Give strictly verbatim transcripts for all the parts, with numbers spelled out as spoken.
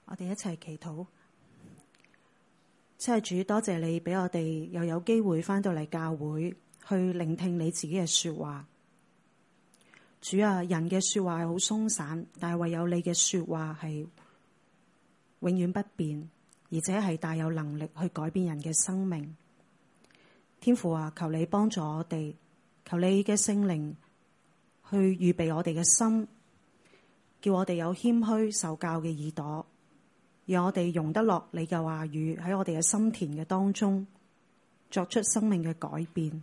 我哋一齊祈禱。真係主，多謝你俾我哋又有機會返到嚟教會去聆聽你自己嘅說話。主啊，人嘅說話係好鬆散，但係唯有你嘅說話係永遠不變，而且係大有能力去改變人嘅生命。天父啊，求你幫助我哋，求你嘅聖靈去預備我哋嘅心，叫我哋有謙虛受教嘅耳朵，讓我哋容得落你嘅話語喺我哋嘅心田嘅當中作出生命嘅改變。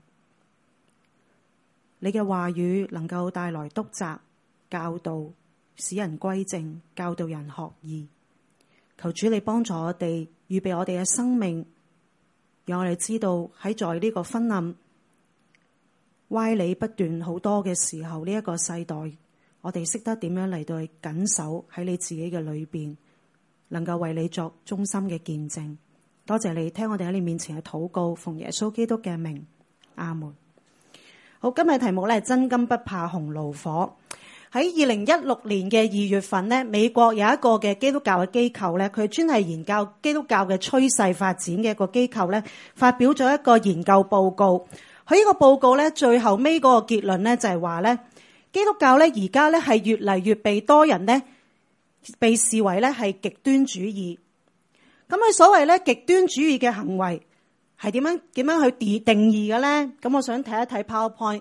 你嘅話語能夠帶來督責、教導，使人歸正，教導人學義。求主你幫助我哋，預備我哋嘅生命，讓我哋知道喺在呢個昏暗歪理不斷好多嘅時候，呢、這、一個世代，我哋識得點樣嚟到去緊守喺你自己嘅裏邊，能夠為你作忠心嘅見證。多謝你聽我哋喺你面前嘅禱告，奉耶穌基督嘅名，阿門。好，今日題目咧係真金不怕紅爐火。喺二零一六年嘅二月份咧，美國有一個嘅基督教嘅機構咧，佢專係研究基督教嘅趨勢發展嘅一個機構咧，發表咗一個研究報告。佢呢個報告咧，最後尾嗰個結論咧就係話咧，基督教咧而家咧係越嚟越被多人咧被視為咧係極端主義。咁佢所謂咧極端主義嘅行為係點樣點樣去定定義嘅咧？咁我想睇一睇 PowerPoint。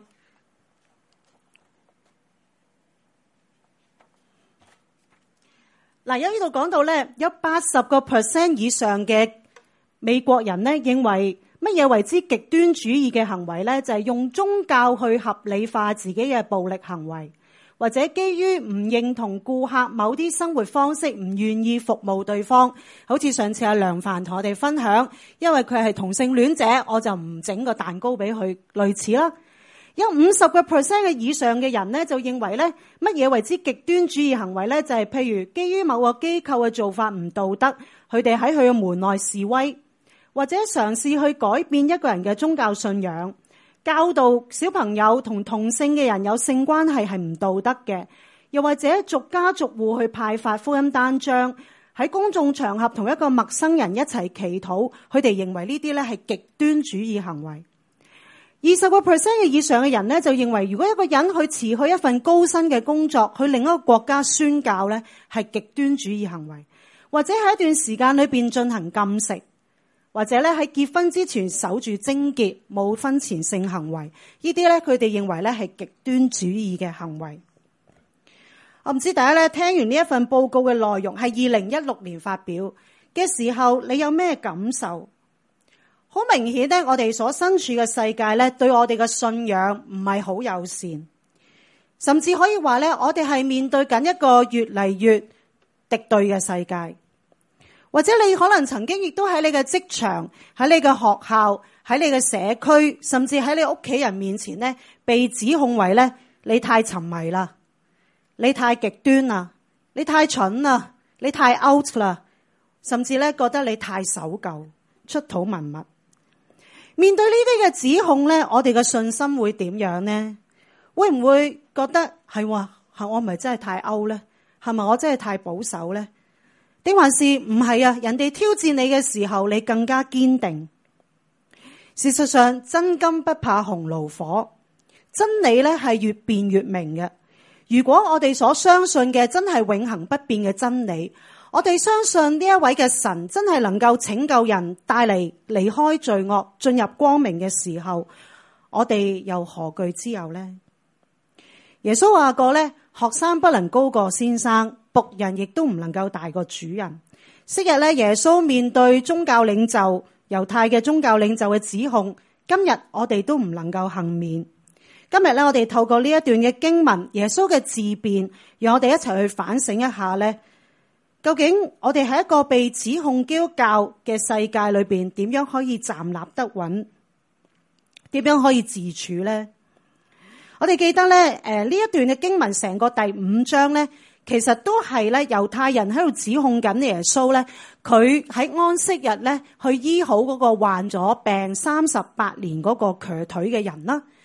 嗱，有呢度講到咧，有八十個 percent 以上嘅美國人咧認為乜嘢為之極端主義嘅行為咧，就係用宗教去合理化自己嘅暴力行為，或者基於唔認同顧客某啲生活方式，唔願意服務對方。好似上次阿梁凡同我哋分享，因為佢係同性戀者，我就唔整個蛋糕俾佢，類似啦。有五十個 percent 嘅以上嘅人咧，就認為咧乜嘢為之極端主義行為咧，就係譬如基於某個機構嘅做法唔道德，佢哋喺佢嘅門內示威，或者嘗試去改變一個人嘅宗教信仰，教導小朋友同同性嘅人有性關係係唔道德嘅，又或者逐家逐戶去派發福音單張，喺公眾場合同一個陌生人一齊祈禱，佢哋認為呢啲咧係極端主義行為。二十個 percent 嘅以上嘅人咧，就認為如果一個人去辭去一份高薪嘅工作，去另一個國家宣教咧，係極端主義行為，或者喺一段時間裏邊進行禁食，或者咧喺結婚之前守住貞潔，冇婚前性行為，呢啲咧佢哋認為咧係極端主義嘅行為。我唔知大家咧聽完呢一份報告嘅內容，係二零一六年發表嘅時候，你有咩感受？好明顯咧，我哋所身處嘅世界咧，對我哋嘅信仰唔係好友善，甚至可以話咧，我哋係面對緊一個越嚟越敵對嘅世界。或者你可能曾經亦都喺你嘅職場、喺你嘅學校、喺你嘅社區，甚至喺你屋企人面前咧，被指控為咧你太沉迷啦，你太極端啦，你太蠢啦，你太 out 啦，甚至咧覺得你太守舊、出土文物。面對呢啲嘅指控咧，我哋嘅信心會點樣呢？會唔會覺得係話係我唔係真係太 out 咧？係咪我真係太保守咧？定還是唔係啊？人哋挑戰你嘅時候，你更加堅定。事實上，真金不怕紅爐火，真理咧係越辯越明嘅。如果我哋所相信嘅真係永恆不變嘅真理，我哋相信呢一位嘅神真係能夠拯救人，帶嚟離開罪惡，進入光明嘅時候，我哋又何懼之有呢？耶穌話過咧，學生不能高過先生，僕人亦都唔能夠大過主人。昔日咧，耶穌面對宗教領袖、猶太嘅宗教領袖嘅指控，今日我哋都唔能夠幸免。今日咧，我哋透過呢一段嘅經文，耶穌嘅自辯，讓我哋一齊去反省一下咧。究竟我哋喺一個被指控基督教嘅世界裏邊，點樣可以站立得穩？點樣可以自處呢？我哋記得咧，誒呢一段嘅經文成個第五章咧，其實都係咧猶太人喺度指控緊耶穌咧，佢喺安息日咧去醫好嗰個患咗病三十八年嗰個瘸腿嘅人啦。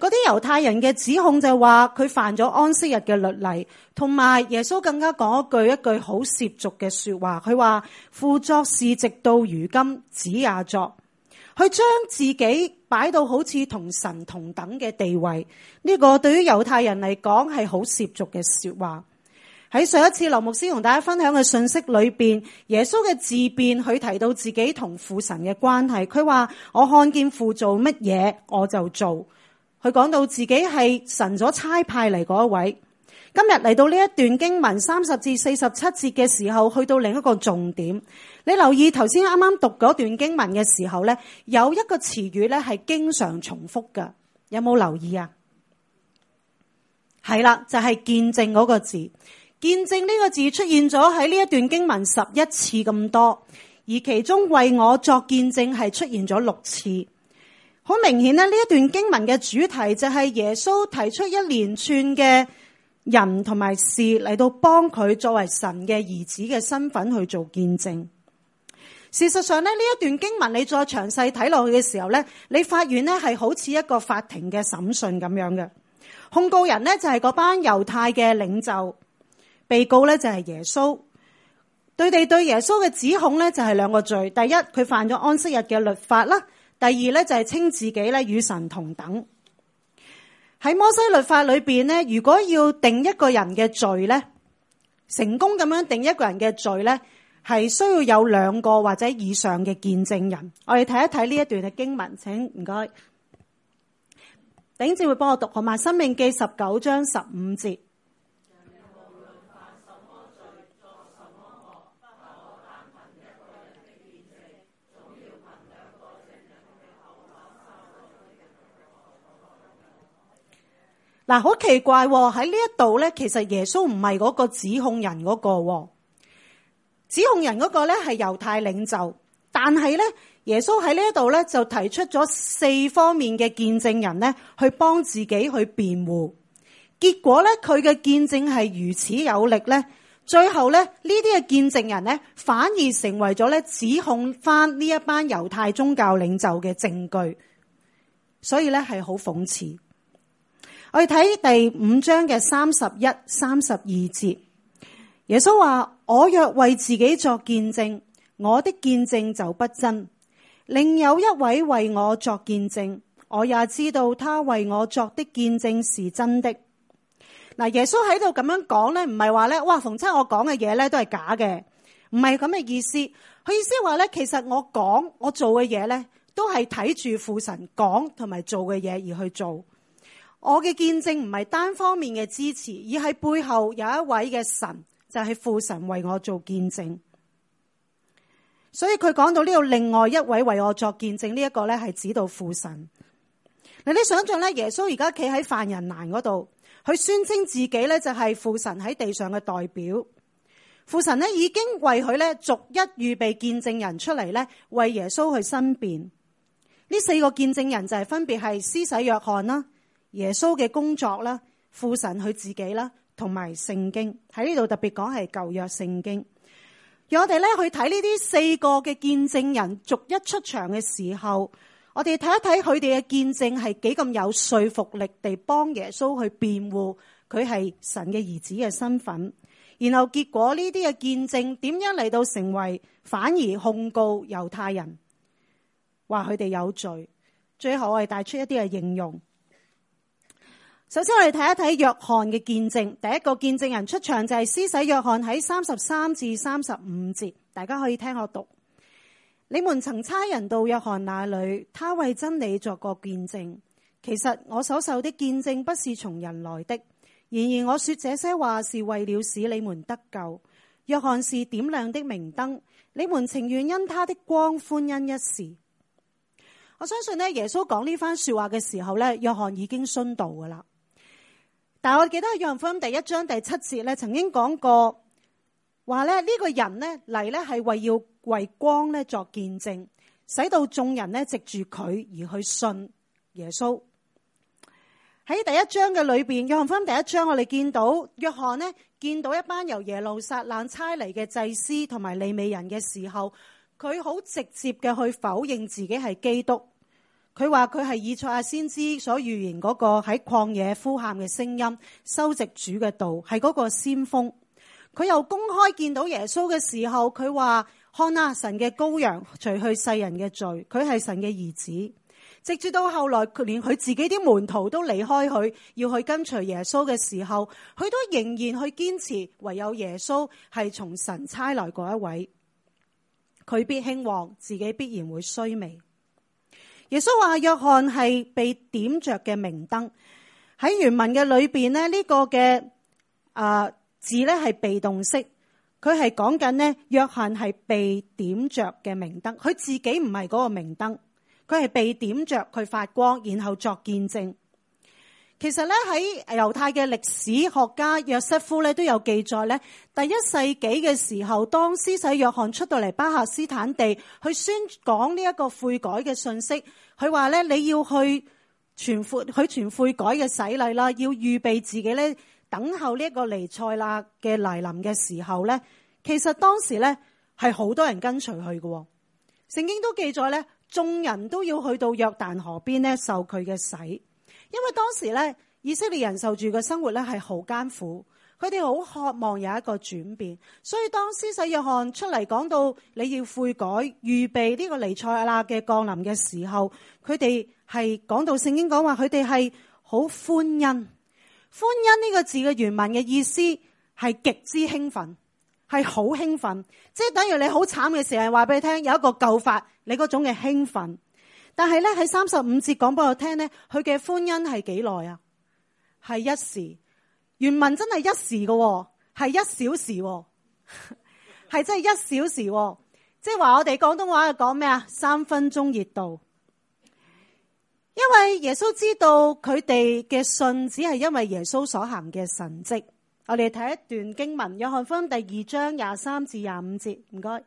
嗰啲猶太人嘅指控就係話佢犯咗安息日嘅律例，同埋耶穌更加講一句一句好褻瀆嘅說話。佢話父作事直到如今，子也作。佢將自己擺到好似同神同等嘅地位，呢個對於猶太人嚟講係好褻瀆嘅說話。喺上一次劉牧師同大家分享嘅信息裏邊，耶穌嘅自辯，佢提到自己同父神嘅關係。佢話我看見父做乜嘢我就做。佢講到自己係神所差派嚟嗰一位。今日嚟到呢一段經文三十至四十七節嘅時候，去到另一個重點。你留意頭先啱啱讀嗰段經文嘅時候咧，有一個詞語咧係經常重複㗎，有冇留意啊？係啦，就係見證嗰個字。見證呢個字出現咗喺呢一段經文十一次咁多，而其中為我作見證係出現咗六次。好明顯咧，呢一段經文嘅主題就係耶穌提出一連串嘅人同埋事嚟到幫佢作為神嘅兒子嘅身份去做見證。事實上咧，呢一段經文你再詳細睇落去嘅時候咧，你發現咧係好似一個法庭嘅審訊咁樣嘅。控告人咧就係嗰班猶太嘅領袖，被告咧就係耶穌。佢哋對耶穌嘅指控咧就係兩個罪：第一，佢犯咗安息日嘅律法啦；第二咧就係稱自己咧與神同等。喺摩西律法裏邊咧，如果要定一個人嘅罪咧，成功咁樣定一個人嘅罪咧，係需要有兩個或者以上嘅見證人。我哋睇一睇呢一段嘅經文，請唔該，弟兄姊妹幫我讀好嘛？申命記十九章十五節。嗱，好奇怪喎！喺呢一度咧，其實耶穌唔係嗰個指控人嗰個，指控人嗰個咧係猶太領袖，但係咧耶穌喺呢一度咧就提出咗四方面嘅見證人咧，去幫自己去辯護。結果咧，佢嘅見證係如此有力咧，最後咧呢啲嘅見證人咧反而成為咗咧指控翻呢一班猶太宗教領袖嘅證據，所以咧係好諷刺。我哋睇第五章嘅三十一、三十二節，耶穌話：我若為自己作見證，我的見證就不真；另有一位為我作見證，我也知道他為我作的見證是真的。嗱，耶穌喺度咁樣講咧，唔係話咧，哇，逢親我講嘅嘢咧都係假嘅，唔係咁嘅意思。佢意思係話咧，其實我講我做嘅嘢咧，都係睇住父神講同埋做嘅嘢而去做。我嘅見證唔係單方面嘅支持，而係背後有一位嘅神，就係父神為我做見證。所以佢講到呢度，另外一位為我作見證，呢一個咧係指到父神。嗱，你想象咧，耶穌而家企喺犯人欄嗰度，佢宣稱自己咧就係父神喺地上嘅代表。父神咧已經為佢咧逐一預備見證人出嚟咧，為耶穌去申辯。呢四個見證人就係分別係施洗約翰啦、耶穌嘅工作啦、父神佢自己啦，同埋聖經。喺呢度特別講係舊約聖經。讓我哋咧去睇呢啲四個嘅見證人逐一出場嘅時候，我哋睇一睇佢哋嘅見證係幾咁有說服力地幫耶穌去辯護佢係神嘅兒子嘅身份。然後結果呢啲嘅見證點樣嚟到成為反而控告猶太人，話佢哋有罪。最後我哋帶出一啲嘅應用。首先我哋睇一睇約翰嘅見證。第一個見證人出場就係施洗約翰，喺三十三至三十五節，大家可以聽我讀。你們曾差人到約翰那裏，他為真理作過見證。其實我所受的見證不是從人來的，然而我說這些話是為了使你們得救。約翰是點亮的明燈，你們情願因他的光歡欣一時。我相信咧，耶穌講呢番說話嘅時候咧，約翰已經殉道噶啦。但係我記得喺約翰福音第一章第七節咧，曾經講過話咧，呢個人咧嚟咧係為要為光咧作見證，使到眾人咧藉住佢而去信耶穌。喺第一章嘅裏邊，約翰福音第一章我哋見到約翰呢見到一班由耶路撒冷差嚟嘅祭司同埋利未人嘅時候，佢好直接嘅去否認自己係基督， 佢話佢係以賽亞先知所預言嗰個喺曠野呼喊嘅聲音，修直主嘅道，係嗰個先鋒。佢又公開見到耶穌嘅時候，佢話看啊，神嘅羔羊，除去世人嘅罪，佢係神嘅兒子。直至到後來，佢連佢自己啲門徒都離開佢，要去跟隨耶穌嘅時候，佢都仍然去堅持，唯有耶穌係從神差來嗰一位。佢必興旺，自己必然會衰微。耶穌話約翰係被點着嘅明燈。喺原文嘅裏邊呢，呢個嘅啊字咧係被動式，佢係講緊呢約翰係被點着嘅明燈，佢自己唔係嗰個明燈，佢係被點着佢發光，然後作見證。其實咧喺猶太嘅歷史學家約瑟夫咧都有記載咧，第一世紀嘅時候，當施洗約翰出到嚟巴勒斯坦地去宣講呢一個悔改嘅信息，佢話咧你要去傳悔去傳悔改嘅洗禮啦，要預備自己咧等候呢一個彌賽亞嘅來臨嘅時候咧，其實當時咧係好多人跟隨佢嘅。聖經都記載咧，眾人都要去到約旦河邊咧受佢嘅洗。因為當時咧，以色列人受住嘅生活咧係好艱苦，佢哋好渴望有一個轉變，所以當施洗約翰出嚟講到你要悔改、預備呢個彌賽亞嘅降臨嘅時候，佢哋係講到聖經講話，佢哋係好歡欣。歡欣呢個字嘅原文嘅意思係極之興奮，係好興奮，即係等於你好慘嘅時候，話俾你聽有一個救法，你嗰種嘅興奮。但係咧喺三十五節講俾我聽咧，佢嘅歡欣係幾耐啊？係一時，原文真係一時嘅，係一小時，係真係一小時。即係話我哋廣東話講咩啊？三分鐘熱度。因為耶穌知道佢哋嘅信只係因為耶穌所行嘅神蹟。我哋睇一段經文，約翰福音第二章廿三至廿五節，唔該。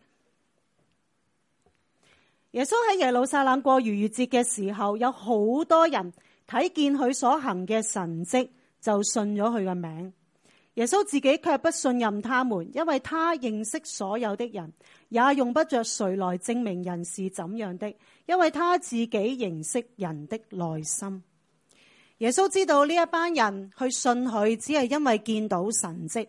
耶穌喺耶路撒冷過逾越節嘅時候，有好多人睇見佢所行嘅神蹟，就信咗佢嘅名。耶穌自己卻不信任他們，因為他認識所有的人，也用不着誰來證明人是怎樣的，因為他自己認識人的內心。耶穌知道呢一班人去信佢，只係因為見到神蹟。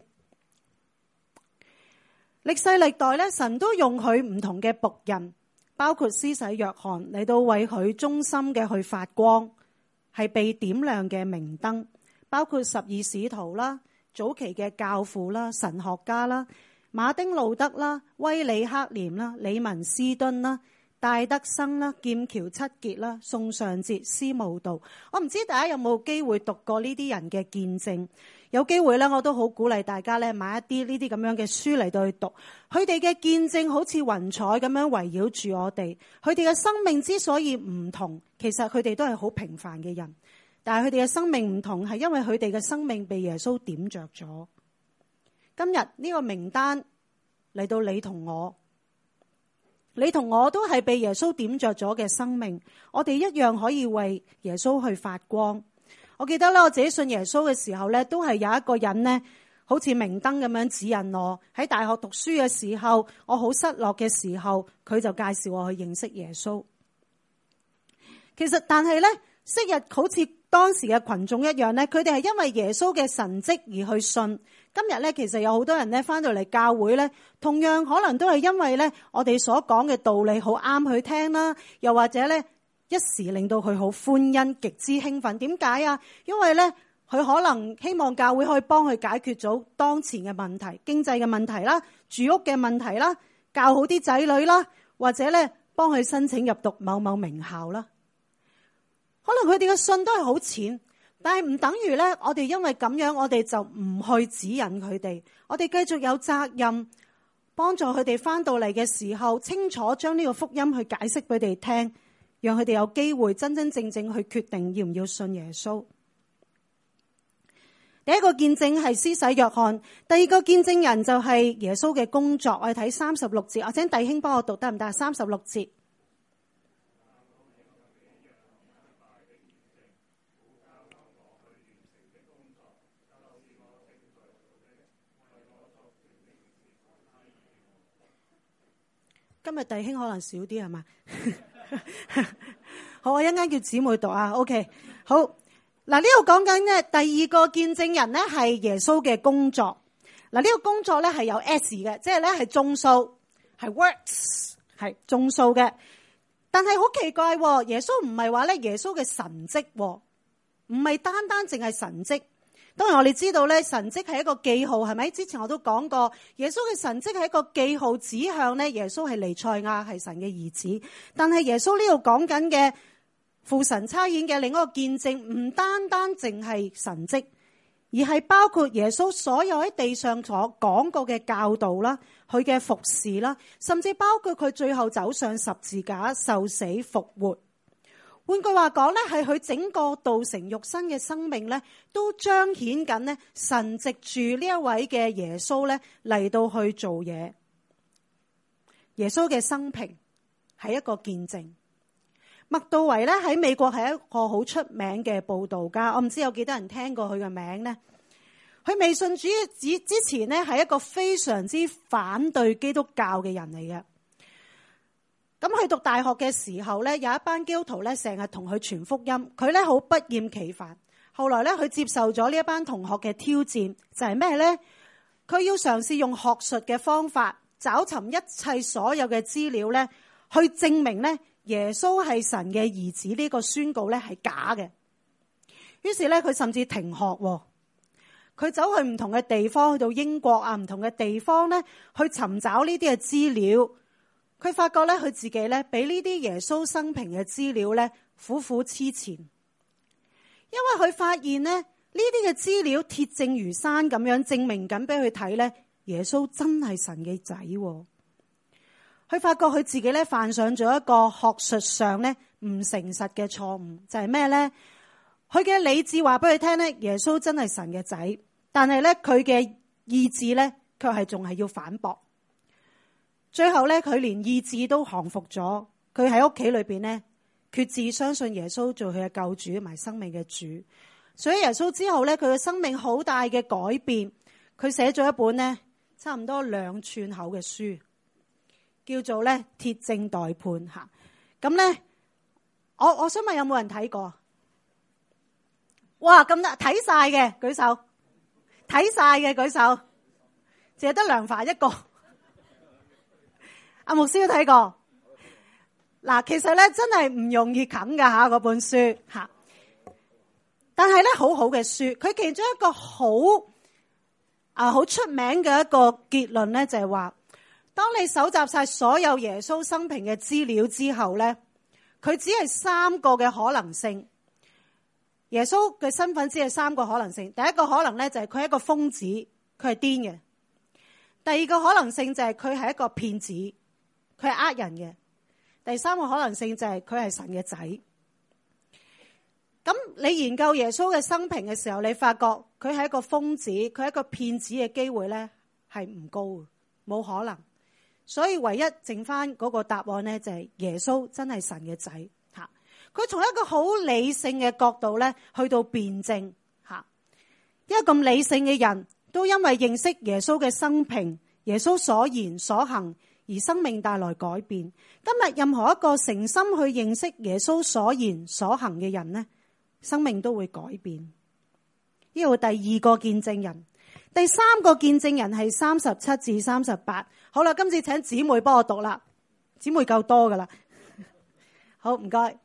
歷世歷代咧，神都用佢唔同嘅僕人，包括施洗約翰嚟到為佢忠心嘅去發光，係被點亮嘅明燈。包括十二使徒啦、早期嘅教父啦、神學家啦、馬丁路德啦、威里克廉啦、李文斯敦啦、戴德生啦、劍橋七傑啦、宋尚節、司務道。我唔知大家有冇機會讀過呢啲人嘅見證？有機會咧，我都好鼓勵大家咧買一啲呢啲咁樣嘅書嚟到去讀。佢哋嘅見證好似雲彩咁樣圍繞住我哋。佢哋嘅生命之所以唔同，其實佢哋都係好平凡嘅人，但係佢哋嘅生命唔同，係因為佢哋嘅生命被耶穌點着咗。今日呢個名單嚟到你同我，你同我都係被耶穌點着咗嘅生命，我哋一樣可以為耶穌去發光。我記得咧，我自己信耶穌嘅時候咧，都係有一個人咧，好似明燈咁樣指引我。喺大學讀書嘅時候，我好失落嘅時候，佢就介紹我去認識耶穌。其實，但係咧，昔日好似當時嘅群眾一樣咧，佢哋係因為耶穌嘅神蹟而去信。今日咧，其實有好多人咧翻到嚟教會咧，同樣可能都係因為咧，我哋所講嘅道理好啱佢聽啦，又或者咧，一時令到佢好歡欣，極之興奮。點解啊？因為咧，佢可能希望教會可以幫佢解決咗當前嘅問題，經濟嘅問題啦，住屋嘅問題啦，教好啲仔女啦，或者咧幫佢申請入讀某某名校啦。可能佢哋嘅信都係好淺，但係唔等於咧，我哋因為咁樣，我哋就唔去指引佢哋。我哋繼續有責任幫助佢哋翻到嚟嘅時候，清楚將呢個福音去解釋俾佢哋聽。讓佢哋有機會真真正正去決定要唔要信耶穌。第一個見證係施洗約翰，第二個見證人就係耶穌嘅工作。我哋睇三十六節，我請弟兄幫我讀得唔得？三十六節。今日弟兄可能少啲係嘛？ 好，我一陣間叫姊妹讀啊。OK， 好。嗱，呢度講緊咧第二個見證人咧係耶穌嘅工作。嗱，呢個工作咧係有 S 嘅，即係咧係眾數，係 works， 係眾數嘅。但係好奇怪，耶穌唔係話咧耶穌嘅神蹟，唔係單單淨係神蹟。當然我哋知道咧神蹟係一個記號，係咪？之前我都講過，耶穌嘅神蹟係一個記號，指向咧耶穌係彌賽亞，係神嘅兒子。但係耶穌呢度講緊嘅父神差遣嘅另一個見證，唔單單淨係神蹟，而係包括耶穌所有喺地上所講過嘅教導啦，佢嘅服侍啦，甚至包括佢最後走上十字架受死復活。換句話講咧，係佢整個道成肉身嘅生命咧，都彰顯緊咧神藉住呢一位嘅耶穌咧嚟到去做嘢。耶穌嘅生平係一個見證。麥道維咧喺美國係一個好出名嘅佈道家，我唔知有幾多人聽過佢嘅名呢。佢未信主之之前呢，係一個非常之反對基督教嘅人嚟嘅。咁佢讀大學嘅時候咧，有一班基督徒咧成日同佢傳福音，佢咧好不厭其煩。後來咧佢接受咗呢一班同學嘅挑戰，就係咩咧？佢要嘗試用學術嘅方法找尋一切所有嘅資料咧，去證明咧耶穌係神嘅兒子呢個宣告咧係假嘅。於是咧佢甚至停學，佢走去唔同嘅地方，去到英國啊，唔同嘅地方咧去尋找呢啲嘅資料。佢發覺咧，佢自己咧俾呢啲耶穌生平嘅資料咧苦苦痴纏，因為佢發現咧呢啲嘅資料鐵證如山咁樣證明緊俾佢睇咧，耶穌真係神嘅仔。佢發覺佢自己咧犯上咗一個學術上咧唔誠實嘅錯誤，就係咩咧？佢嘅理智話俾佢聽咧，耶穌真係神嘅仔，但係咧佢嘅意志咧卻係仲係要反駁。最後咧，佢連意志都降服咗。佢喺屋企裏邊咧，決志相信耶穌做佢嘅救主同埋生命嘅主。所以耶穌之後咧，佢嘅生命好大嘅改變。佢寫咗一本咧，差唔多兩寸厚嘅書，叫做咧鐵證待判吓。咁咧，我我想問有冇人睇過？哇，咁得睇晒嘅舉手，睇晒嘅舉手，淨係得梁凡一個。阿牧師都睇過，嗱，其實咧真係唔容易啃噶吓，嗰本書吓，但係咧好好嘅書，佢其中一個好啊好出名嘅一個結論咧，就係話，當你搜集晒所有耶穌生平嘅資料之後咧，佢只係三個嘅可能性。耶穌嘅身份只係三個可能性，第一個可能咧就係佢係一個瘋子，佢係癲嘅；第二個可能性就係佢係一個騙子。佢係呃人嘅。第三個可能性就係佢係神嘅仔。咁你研究耶穌嘅生平嘅時候，你發覺佢係一個瘋子，佢係一個騙子嘅機會咧係唔高，冇可能。所以唯一剩翻嗰個答案咧就係耶穌真係神嘅仔吓。佢從一個好理性嘅角度咧去到辯證吓，一個咁理性嘅人都因為認識耶穌嘅生平，耶穌所言所行，而生命帶來改變。今日任何一個誠心去認識耶穌所言所行嘅人呢，生命都會改變。呢個第二個見證人，第三個見證人係三十七至三十八。好啦，今次請姊妹幫我讀啦，姊妹夠多噶啦。好，唔該。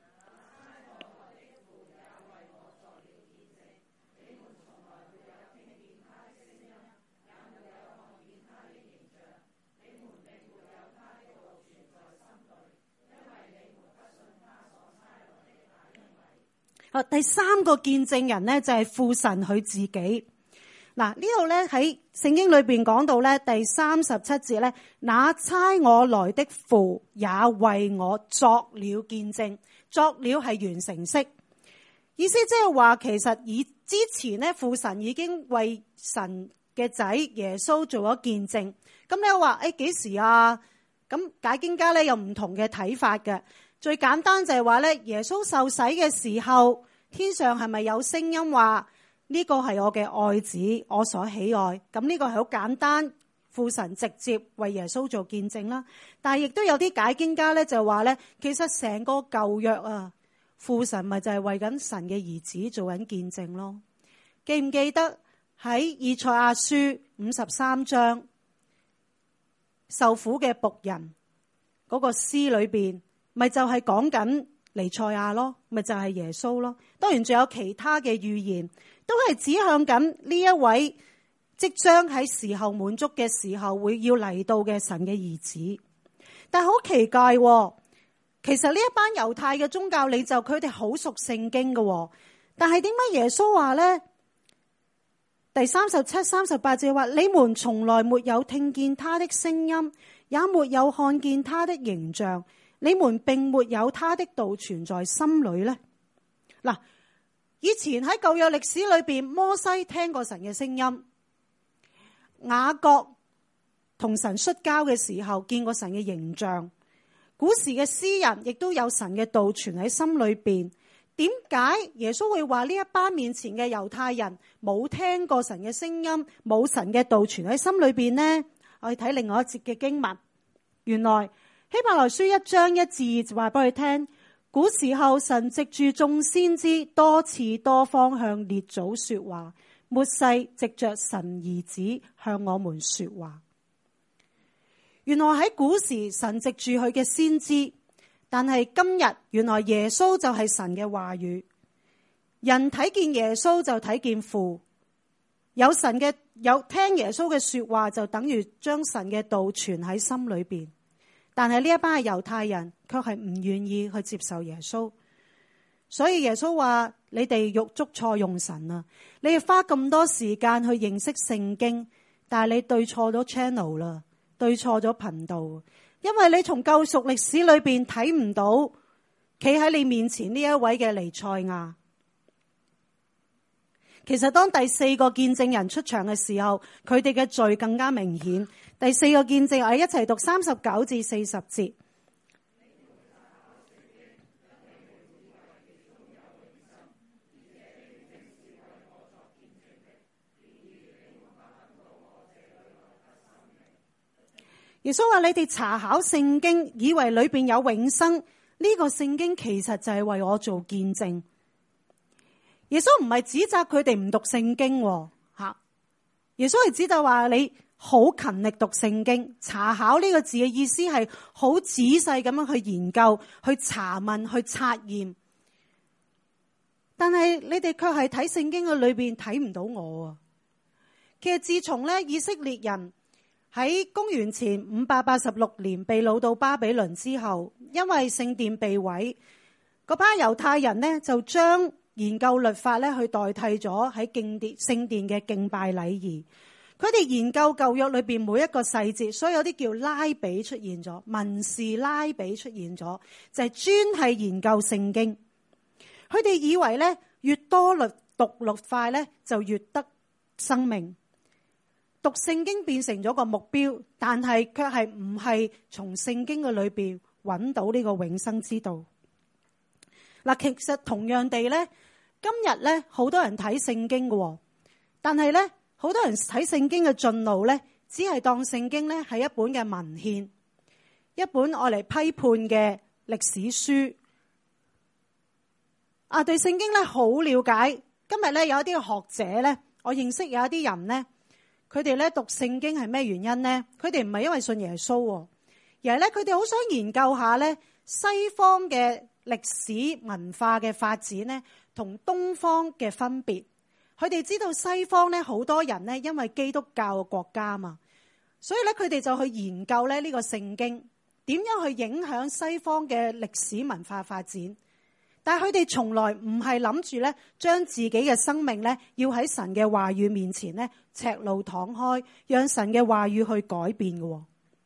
第三個見證人呢，就係父神佢自己。嗱，呢度咧喺聖經裏邊講到咧第三十七節咧，那差我來的父也為我作了見證，作了係完成式，意思即係話其實以之前咧父神已經為神嘅仔耶穌做咗見證。咁你話誒幾時啊？咁解經家咧有唔同嘅睇法嘅。最簡單就係話咧，耶穌受洗嘅時候，天上係咪有聲音話呢個係我嘅愛子，我所喜愛？咁呢個係好簡單，父神直接為耶穌做見證啦。但係亦都有啲解經家咧就話咧，其實成個舊約啊， 父神咪就係為緊神嘅兒子做緊見證咯。記唔記得喺以賽亞書五十三章受苦嘅僕人嗰個詩裏邊，咪就係講緊彌賽亞咯，咪就係耶穌咯。當然仲有其他嘅預言，都係指向緊呢一位即將喺時候滿足嘅時候會要嚟到嘅神嘅兒子。但係好奇怪，其實呢一班猶太嘅宗教領袖佢哋好熟聖經嘅，但係點解耶穌話呢？第三十七、三十八節話：你們從來沒有聽見他的聲音，也沒有看見他的形象，你們並沒有他的道存在心裏呢。嗱，以前喺舊約歷史裏邊，摩西聽過神嘅聲音，雅各同神摔跤嘅時候見過神嘅形象，古時嘅詩人亦都有神嘅道存喺心裏邊。點解耶穌會話呢一班面前嘅猶太人冇聽過神嘅聲音，冇神嘅道存喺心裏邊呢？我哋睇另外一節嘅經文，原來希伯來書一章一至二就話俾佢聽，古時候神藉住眾先知多次多方向列祖說話，末世藉着神兒子向我們說話。原來喺古時神藉住佢嘅先知，但係今日原來耶穌就係神嘅話語，人睇見耶穌就睇見父，有神嘅有聽耶穌嘅說話就等於將神嘅道存喺心裏邊。但係呢一班嘅猶太人卻係唔願意去接受耶穌，所以耶穌話：你哋欲捉錯用神啊！你哋花咁多時間去認識聖經，但係你對錯咗 channel 啦，對錯咗頻道。因為你從救贖歷史裏邊睇唔到企喺你面前呢一位嘅彌賽亞。其實當第四個見證人出場嘅時候，佢哋嘅罪更加明顯。第四個見證，我哋一齊讀三十九至四十節。耶穌話：你哋查考聖經，以為裏邊有永生，呢個聖經其實就係為我做見證。耶穌唔係指責佢哋唔讀聖經，吓，耶穌係指責話你好勤力讀聖經。查考呢個字嘅意思係好仔細咁樣去研究、去查問、去察驗。但係你哋卻係睇聖經嘅裏邊睇唔到我啊！其實自從咧以色列人喺公元前五百八十六年被擄到巴比倫之後，因為聖殿被毀，嗰班猶太人呢就將研究律法咧去代替咗喺敬殿聖殿嘅敬拜禮儀。佢哋研究舊約裏邊每一個細節，所以有啲叫拉比出現咗，文士拉比出現咗，就係專係研究聖經。佢哋以為咧越多律讀律法咧就越得生命。讀聖經變成咗個目標，但係卻係唔係從聖經嘅裏邊揾到呢個永生之道。嗱，其實同樣地咧，今日咧好多人睇聖經嘅，但係咧好多人睇聖經嘅進路咧，只係當聖經咧係一本嘅文獻，一本愛嚟批判嘅歷史書。啊，對聖經咧好了解。今日咧有一啲學者咧，我認識有一啲人咧。佢哋咧讀聖經係咩原因呢？佢哋唔係因為信耶穌，而係咧佢哋好想研究下咧西方嘅歷史文化嘅發展咧，同東方嘅分別。佢哋知道西方咧好多人咧因為基督教嘅國家嘛，所以咧佢哋就去研究咧呢個聖經點樣去影響西方嘅歷史文化發展。但係佢哋從來唔係諗住咧，將自己嘅生命咧，要喺神嘅話語面前咧，赤露敞開，讓神嘅話語去改變嘅。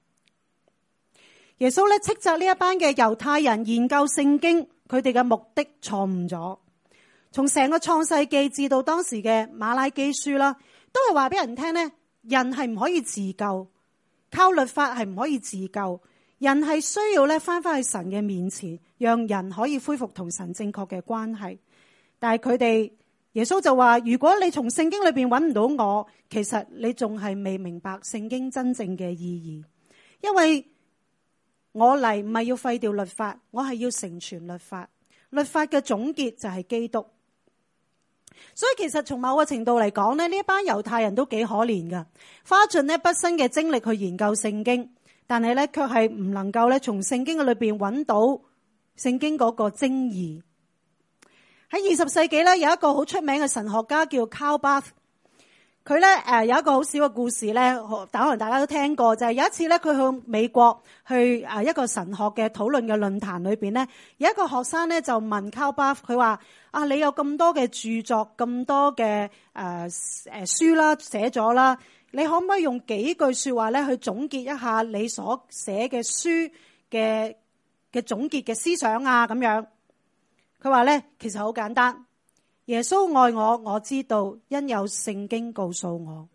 耶穌咧斥責呢一班嘅猶太人研究聖經，佢哋嘅目的錯誤咗。從成個創世記至到當時嘅馬拉基書啦，都係話俾人聽咧，人係唔可以自救，靠律法係唔可以自救。人係需要咧翻返去神嘅面前，讓人可以恢復同神正確嘅關係。但係佢哋耶穌就話：如果你從聖經裏邊揾唔到我，其實你仲係未明白聖經真正嘅意義。因為我嚟唔係要廢掉律法，我係要成全律法。 律法嘅總結就係基督。所以其實從某個程度嚟講咧，呢一班猶太人都幾可憐噶，花盡咧畢生嘅精力去研究聖經，但係咧卻係唔能夠咧從聖經嘅裏邊揾到聖經嗰個精義。喺二十世紀咧，有一個好出名嘅神學家叫 Karl Barth，佢咧誒有一個好小嘅故事咧，可能大家都聽過，就係有一次咧佢去美國去誒一個神學嘅討論嘅論壇裏邊咧，有一個學生咧就問 Karl Barth，佢話啊，你有咁多嘅著作，咁多嘅誒誒書啦寫咗啦，你可唔可以用幾句說話咧去總結一下你所寫嘅書嘅嘅總結嘅思想啊？咁樣佢話咧，其實好簡單。耶穌愛我，我知道，因有聖經告訴我。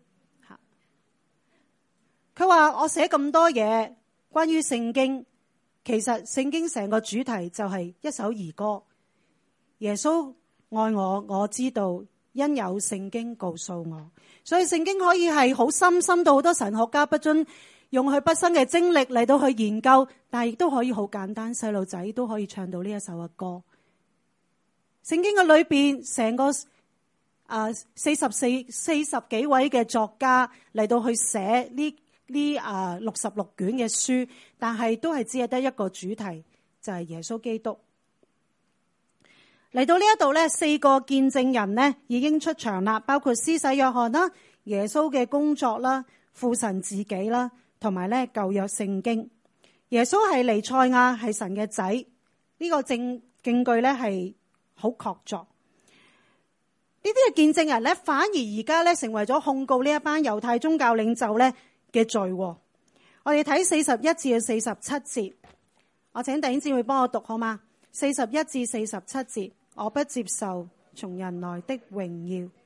佢話我寫咁多嘢關於聖經，其實聖經成個主題就係一首兒歌。耶穌愛我，我知道，因有聖經告訴我。所以聖經可以係好深，深到好多神學家不准用佢畢生嘅精力嚟到去研究，但係亦都可以好簡單，細路仔都可以唱到呢一首嘅歌。聖經嘅裏邊，成個啊四十四四十幾位嘅作家嚟到去寫呢呢啊六十六卷嘅書，但係都係只係得一個主題，就係耶穌基督。嚟到呢一度咧，四個見證人呢已經出場啦，包括施洗約翰啦、耶穌嘅工作啦、父神自己啦，同埋咧舊約聖經。耶穌係彌賽亞，係神嘅仔，呢個證證據咧係好確鑿。呢啲嘅見證人咧，反而而家咧成為咗控告呢一班猶太宗教領袖咧嘅罪。我哋睇四十一至四十七節，我請弟兄姊妹幫我讀好嗎？四十一至四十七節，我不接受從人來的榮耀。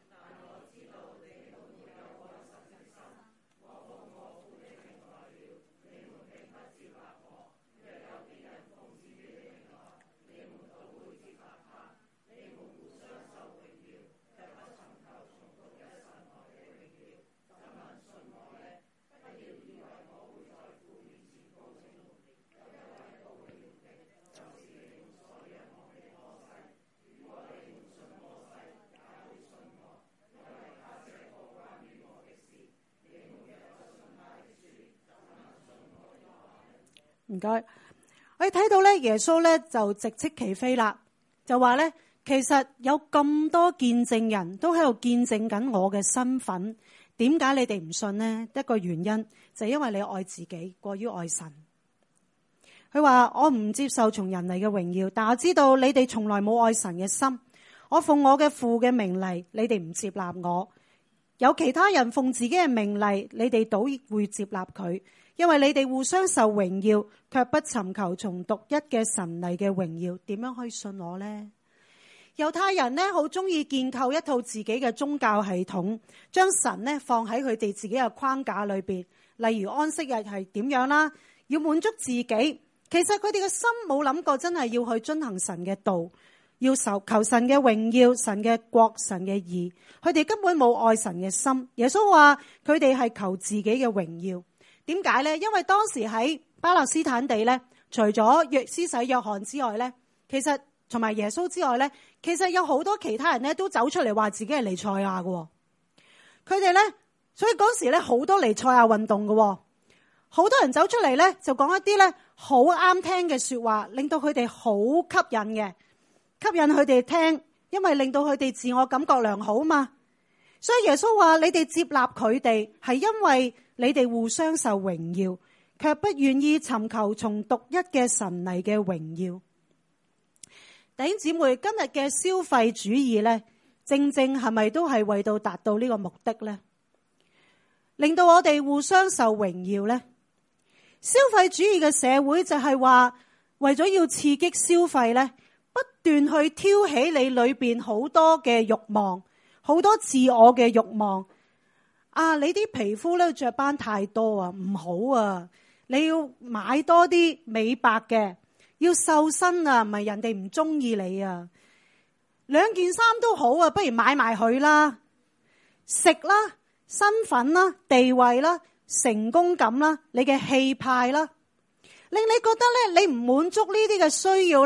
唔該，我哋睇到咧，耶穌咧就直斥其非啦，就話咧，其實有咁多見證人都喺度見證緊我嘅身份，點解你哋唔信呢？一個原因就係因為你愛自己過於愛神。佢話我唔接受從人嚟嘅榮耀，但我知道你哋從來冇愛神嘅心。我奉我嘅父嘅名嚟，你哋唔接納我；有其他人奉自己嘅名嚟，你哋倒會接納佢。因為你哋互相受榮耀，卻不尋求從獨一嘅神嚟嘅榮耀，點樣可以信我呢？猶太人呢好中意建構一套自己嘅宗教系統，將神呢放喺佢哋自己嘅框架裏邊。例如安息日係點樣啦，要滿足自己。其實佢哋嘅心冇諗過真係要去遵行神嘅道，要求求神嘅榮耀、神嘅國、神嘅義。佢哋根本冇愛神嘅心。耶穌話佢哋係求自己嘅榮耀。點解咧？因為當時喺巴勒斯坦地咧，除咗約施洗約翰之外咧，其實同埋耶穌之外咧，其實有好多其他人咧都走出嚟話自己係彌賽亞嘅。佢哋咧，所以嗰時咧好多彌賽亞運動嘅，好多人走出嚟咧就講一啲咧好啱聽嘅說話，令到佢哋好吸引嘅，吸引佢哋聽，因為令到佢哋自我感覺良好嘛。所以耶穌話：你哋接納佢哋，係因為你哋互相受榮耀，卻不願意尋求從獨一嘅神嚟嘅榮耀。弟兄姊妹，今日嘅消費主義咧，正正係咪都係為到達到呢個目的咧？令到我哋互相受榮耀咧？消費主義嘅社會就係話，為咗要刺激消費咧，不斷去挑起你裏邊好多嘅慾望。好多自我嘅慾望啊！你啲皮膚咧雀斑太多啊，唔好啊！你要買多啲美白嘅，要瘦身啊，唔係人哋唔中意你啊！兩件衫都好啊，不如買埋佢啦！食啦、身份啦、地位啦、成功感啦、你嘅氣派啦，令你覺得咧，你唔滿足呢啲嘅需要咧，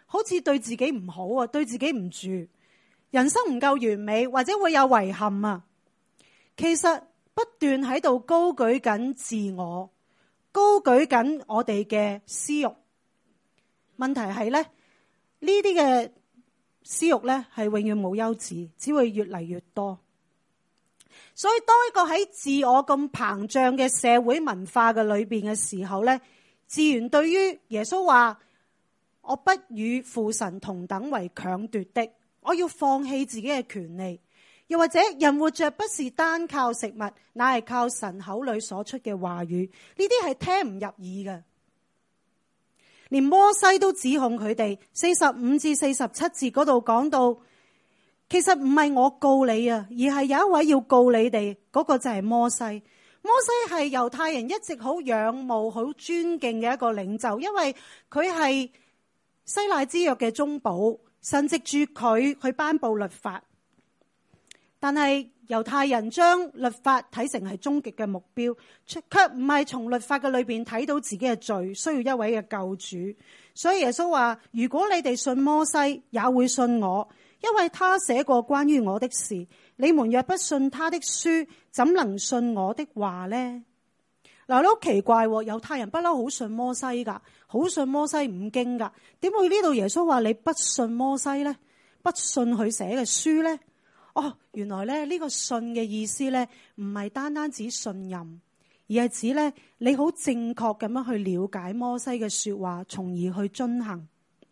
好似對自己唔好啊，對自己唔住，人生唔夠完美，或者會有遺憾啊。其實不斷喺度高舉緊自我，高舉緊我哋嘅私欲。問題係咧，呢啲嘅私欲咧係永遠冇休止，只會越嚟越多。所以當一個喺自我咁膨脹嘅社會文化嘅裏邊嘅時候咧，自然對於耶穌話：我不與父神同等為強奪的，我要放棄自己嘅權利。又或者人活着不是單靠食物，乃係靠神口裏所出嘅話語。呢啲係聽唔入耳嘅。連摩西都指控佢哋，四十五至四十七節嗰度講到，其實唔係我告你啊，而係有一位要告你哋，嗰個就係摩西。摩西係猶太人一直好仰慕、好尊敬嘅一個領袖，因為佢係西奈之約嘅中保，神藉住佢去頒布律法。但係猶太人將律法睇成係終極嘅目標，卻唔係從律法嘅裏邊睇到自己嘅罪，需要一位嘅救主。所以耶穌話：如果你哋信摩西，也會信我，因為他寫過關於我的事。你們若不信他的書，怎能信我的話呢？嗱，你好奇怪，猶太人不嬲好信摩西噶，好信摩西五經噶，點會呢度耶穌話你不信摩西呢？不信佢寫嘅書呢？哦，原來咧呢個信嘅意思咧，唔係單單指信任，而係指咧你好正確咁樣去了解摩西嘅說話，從而去遵行。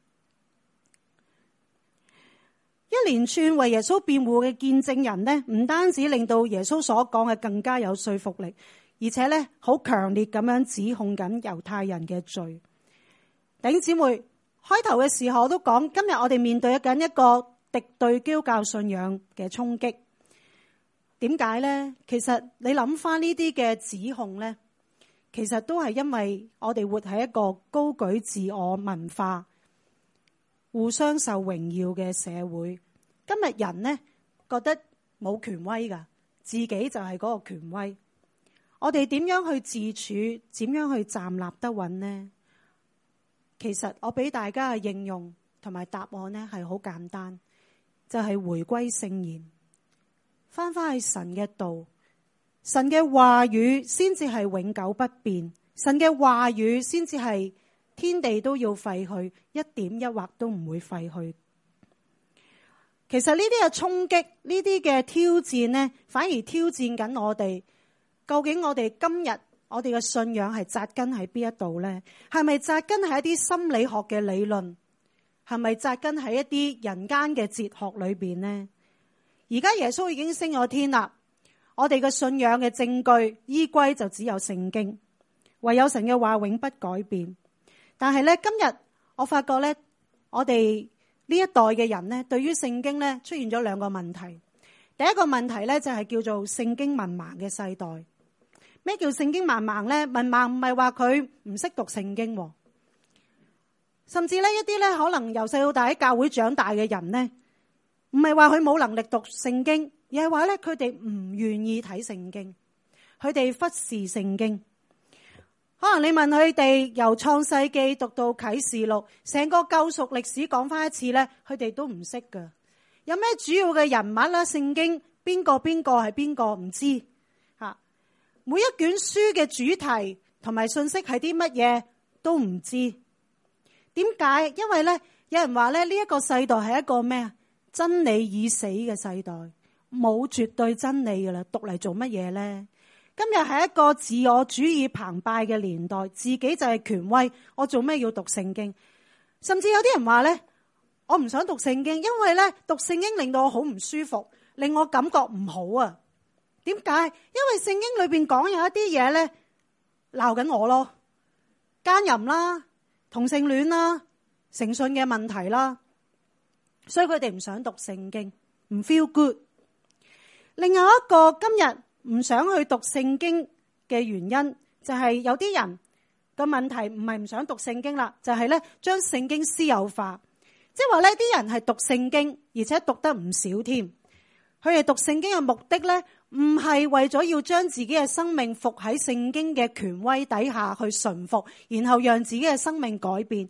一連串為耶穌辯護嘅見證人呢，唔單止令到耶穌所講嘅更加有說服力，而且咧好強烈咁樣指控緊猶太人嘅罪。弟兄姊妹，開頭嘅時候我都講，今日我哋面對緊一個敵對基督教信仰嘅衝擊。點解呢？其實你諗翻呢啲嘅指控呢，其實都係因為我哋活喺一個高舉自我文化、互相受榮耀嘅社會。今日人呢覺得冇權威噶，自己就係嗰個權威。我哋點樣去自處？點樣去站立得穩呢？其實我俾大家嘅應用同埋答案呢係好簡單。就係回歸聖言，翻返去神嘅道，神嘅話語先至係永久不變，神嘅話語先至係天地都要廢去，一點一劃都唔會廢去。其實呢啲嘅衝擊，呢啲嘅挑戰呢，反而挑戰緊我哋。究竟我哋今日我哋嘅信仰係扎根喺邊一度呢？係咪扎根喺一啲心理學嘅理論？係咪扎根喺一啲人間嘅哲學裏邊呢？而家耶穌已經升咗天啦，我哋嘅信仰嘅證據依歸就只有聖經，唯有神嘅話永不改變。但係咧，今日我發覺咧，我哋呢一代嘅人咧，對於聖經咧出現咗兩個問題。第一個問題咧就係叫做聖經文盲嘅世代。咩叫聖經文盲咧？文盲唔係話佢唔識讀聖經。甚至呢一啲咧，可能由細到大喺教會長大嘅人呢，唔係話佢冇能力讀聖經，而係話咧佢哋唔願意睇聖經，佢哋忽視聖經。可能你問佢哋由創世記讀到啟示錄，成個救贖歷史講翻一次咧，佢哋都唔識噶。有咩主要嘅人物啦？聖經邊個邊個係邊個唔知吓？每一卷書嘅主題同埋信息係啲乜嘢都唔知。點解？因為咧，有人話咧，呢一個世代係一個咩啊？真理已死嘅世代，冇絕對真理噶啦，讀嚟做乜嘢咧？今日係一個自我主義澎湃嘅年代，自己就係權威，我做咩要讀聖經？甚至有啲人話咧，我唔想讀聖經，因為咧讀聖經令到我好唔舒服，令我感覺唔好啊。點解？因為聖經裏邊講有一啲嘢咧，鬧緊我咯，奸淫啦。同性戀啦，誠信嘅問題啦，所以佢哋唔想讀聖經，唔 feel good。另外一個今日唔想去讀聖經嘅原因，就係有啲人個問題唔係唔想讀聖經啦，就係咧將聖經私有化，即係話呢啲人係讀聖經，而且讀得唔少添。佢哋讀聖經嘅目的咧，唔係為咗要將自己嘅生命服喺聖經嘅權威底下去順服，然後讓自己嘅生命改變。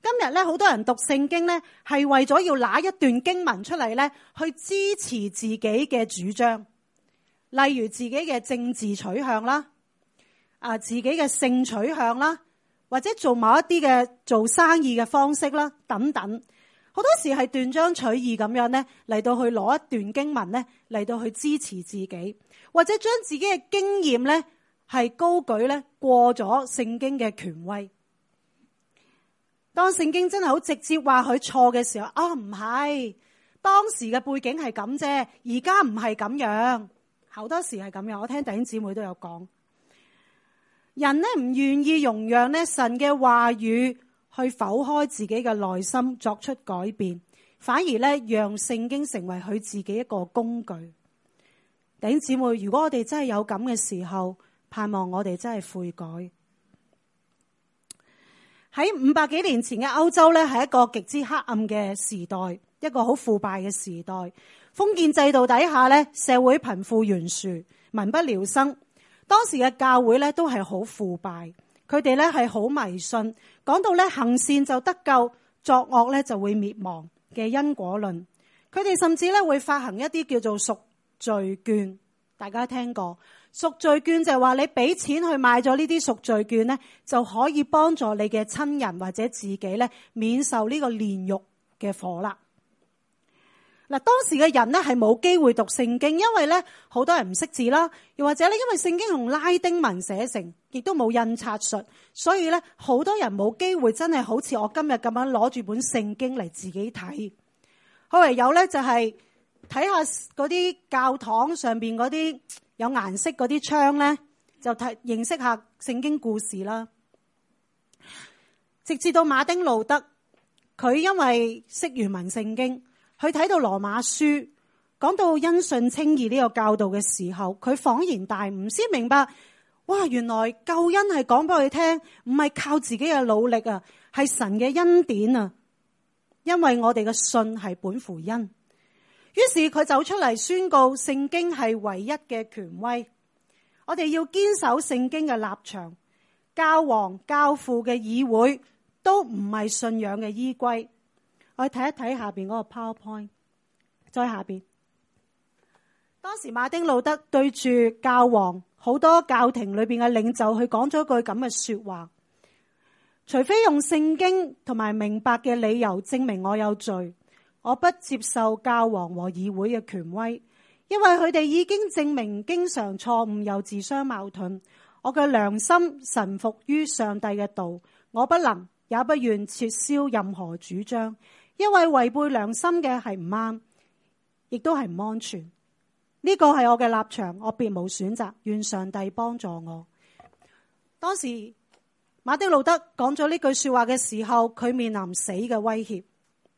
今日咧，好多人讀聖經咧，係為咗要拿一段經文出嚟咧，去支持自己嘅主張，例如自己嘅政治取向啦，啊，自己嘅性取向啦，或者做某一啲嘅做生意嘅方式啦，等等。好多時係斷章取義咁樣咧，嚟到去攞一段經文咧，嚟到去支持自己，或者將自己嘅經驗咧係高舉咧過咗聖經嘅權威。當聖經真係好直接話佢錯嘅時候，啊唔係，當時嘅背景係咁啫，而家唔係咁樣。好多時係咁樣，我聽弟兄姊妹都有講，人咧唔願意容讓咧神嘅話語去剖開自己嘅內心作出改變，反而咧讓聖經成為佢自己一個工具。弟兄姊妹，如果我哋真係有咁嘅時候，盼望我哋真係悔改。喺五百幾年前嘅歐洲咧，係一個極之黑暗嘅時代，一個好腐敗嘅時代。封建制度底下咧，社會貧富懸殊，民不聊生。當時嘅教會咧都係好腐敗。佢哋咧係好迷信，講到咧行善就得救，作惡咧就會滅亡嘅因果論。佢哋甚至咧會發行一啲叫做贖罪券，大家聽過？贖罪券就係話你俾錢去買咗呢啲贖罪券咧，就可以幫助你嘅親人或者自己咧免受呢個煉獄嘅火啦。嗱，當時嘅人咧係冇機會讀聖經，因為咧好多人唔識字啦，又或者咧因為聖經用拉丁文寫成，亦都冇印刷術，所以咧好多人冇機會真係好似我今日咁樣攞住本聖經嚟自己睇。後來有咧就係睇下嗰啲教堂上邊嗰啲有顏色嗰啲窗咧，就睇認識下聖經故事啦。直至到馬丁路德，佢因為識原文聖經。佢睇到羅馬書講到因信稱義呢個教導嘅時候，佢恍然大悟，先明白，哇！原來救恩係講俾佢聽，唔係靠自己嘅努力啊，係神嘅恩典啊。因為我哋嘅信係本乎恩，於是佢走出嚟宣告聖經係唯一嘅權威。我哋要堅守聖經嘅立場，教皇教父嘅議會都唔係信仰嘅依歸。我哋睇一睇下邊嗰個 PowerPoint， 再下邊。當時馬丁路德對住教皇好多教廷裏邊嘅領袖，去講咗一句咁嘅說話：除非用聖經同埋明白嘅理由證明我有罪，我不接受教皇和議會嘅權威，因為佢哋已經證明經常錯誤又自相矛盾。我嘅良心臣服於上帝嘅道，我不能也不願撤銷任何主張。因為違背良心嘅係唔啱，亦都係唔安全。呢個係我嘅立場，我別無選擇。願上帝幫助我。當時馬丁路德講咗呢句說話嘅時候，佢面臨死嘅威脅。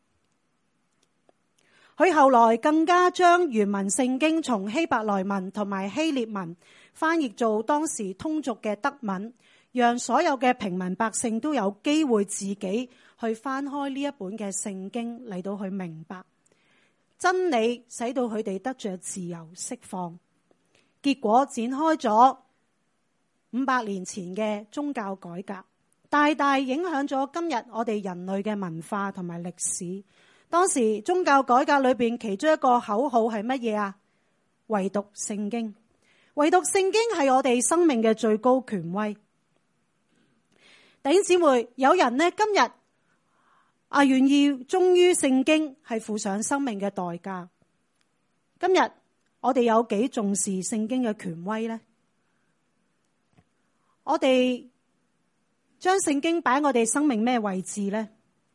佢後來更加將原文聖經從希伯來文同埋希臘文翻譯做當時通俗嘅德文，讓所有嘅平民百姓都有機會自己去翻開呢一本嘅聖經嚟到去明白真理，使到佢哋得着自由釋放。結果展開咗五百年前嘅宗教改革，大大影響咗今日我哋人類嘅文化同埋歷史。當時宗教改革裏邊其中一個口號係乜嘢啊？唯獨聖經，唯獨聖經係我哋生命嘅最高權威。弟兄姊妹，有人呢今日啊，願意忠於聖經，係付上生命嘅代價。今日我哋有幾重視聖經嘅權威呢？我哋將聖經擺喺我哋生命咩位置呢？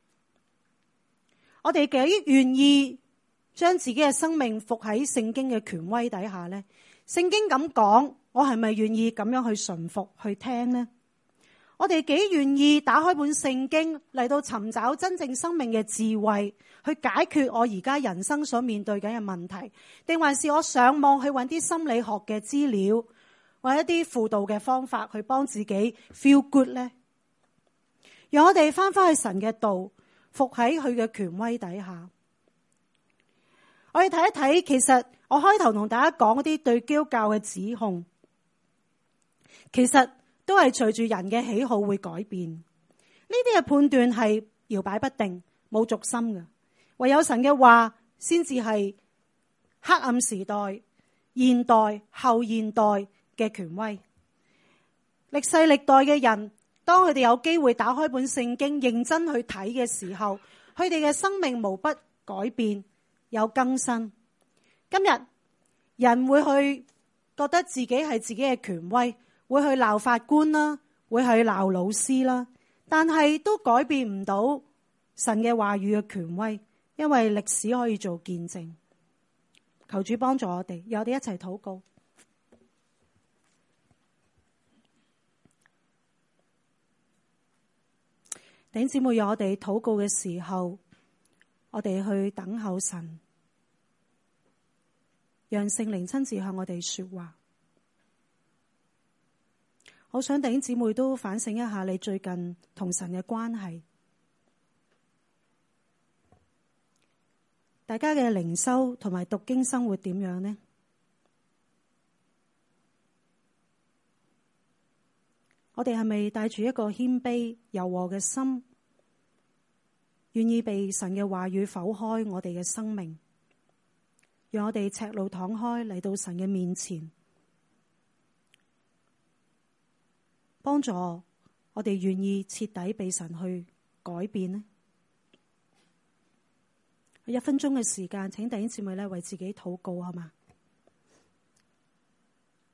我哋幾願意將自己嘅生命服喺聖經嘅權威底下呢？聖經咁講，我係咪願意咁樣去順服去聽呢？我哋幾願意打開本聖經嚟到尋找真正生命嘅智慧，去解決我而家人生所面對緊嘅問題，定還是我上網去揾啲心理學嘅資料，或一啲輔導嘅方法去幫自己 feel good 呢？讓我哋翻返去神嘅道，服喺佢嘅權威底下。我哋睇一睇，其實我開頭同大家講嗰啲對基督教嘅指控，其實都係隨住人嘅喜好會改變。呢啲嘅判斷係搖擺不定，冇軸心嘅。唯有神嘅話先至係黑暗時代、現代、後現代嘅權威。歷世歷代嘅人，當佢哋有機會打開本聖經認真去睇嘅時候，佢哋嘅生命無不改變，有更新。今日人會去覺得自己係自己嘅權威，會去鬧法官啦，會去鬧老師啦，但係都改變唔到神嘅話語嘅權威，因為歷史可以做見證。求主幫助我哋，讓我哋一齊禱告。弟兄姊妹，讓我哋禱告嘅時候，我哋去等候神，讓聖靈親自向我哋說話。我想弟兄姊妹都反省一下你最近同神嘅關係，大家嘅靈修同埋讀經生活點樣呢？我哋係咪帶住一個謙卑柔和嘅心，願意被神嘅話語剖開我哋嘅生命，讓我哋赤露敞開嚟到神嘅面前，幫助我哋願意徹底被神去改變呢？一分鐘嘅時間，請弟兄姊妹咧為自己禱告，好嗎？